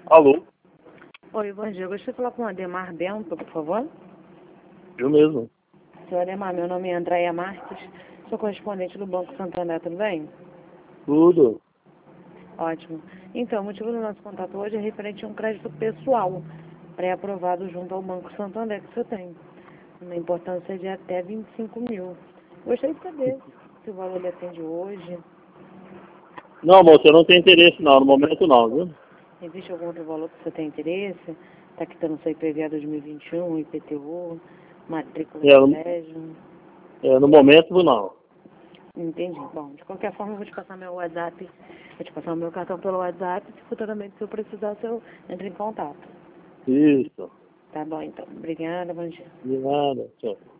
Alô? Oi, bom dia. Eu gostaria de falar com o Ademar Bento, por favor. Eu mesmo. Senhor Ademar, meu nome é Andréia Marques, sou correspondente do Banco Santander, tudo bem? Tudo. Ótimo. Então, o motivo do nosso contato hoje é referente a um crédito pessoal pré-aprovado junto ao Banco Santander que você tem, uma importância de até 25 mil. Gostaria de saber se o valor lhe atende hoje, Não, moça, eu não tenho interesse não, no momento não, viu? existe algum outro valor que você tem interesse? Está quitando seu IPVA 2021, IPTU, matrícula de É, colégio? no momento não. Entendi. Bom, de qualquer forma, eu vou te passar meu WhatsApp, vou te passar o meu cartão pelo WhatsApp, se futuramente se eu precisar, eu entro em contato. Isso. Tá bom, então. Obrigada, bom dia. De nada. Tchau.